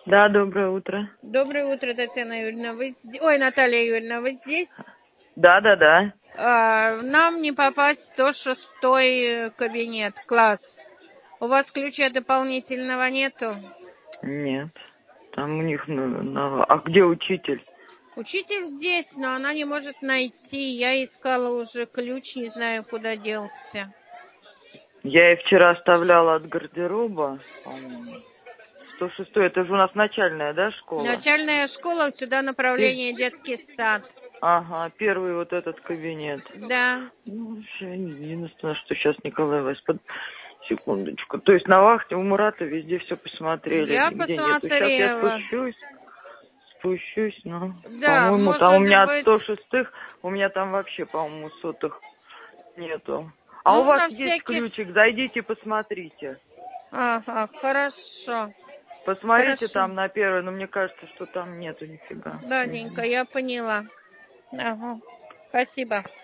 Да, доброе утро. Доброе утро, Татьяна Юрьевна. Ой, Наталья Юрьевна, вы здесь? Да. Нам не попасть в 106-й кабинет, класс. У вас ключа дополнительного нету? Нет. Там у них А где учитель? Учитель здесь, но она не может найти. Я искала уже ключ, не знаю, куда делся. Я ей вчера оставляла от гардероба, по-моему. 106, это же у нас начальная, да, школа? Начальная школа, сюда направление детский сад. Ага, первый вот этот кабинет. Да. Ну, вообще, единственное, что сейчас Николай Васильевич, секундочку. То есть на вахте у Мурата везде все посмотрели, Я нигде нету. Сейчас я посмотрела. спущусь, но, Да, по-моему, там у может меня от быть. 106-х, у меня там вообще, по-моему, сотых нету. А у Ну, вас на есть всякий... ключик, зайдите, посмотрите. Ага, хорошо. Посмотрите Хорошо. там на первый, но мне кажется, что там нету нифига. Ладненько, я поняла. Ага. Спасибо.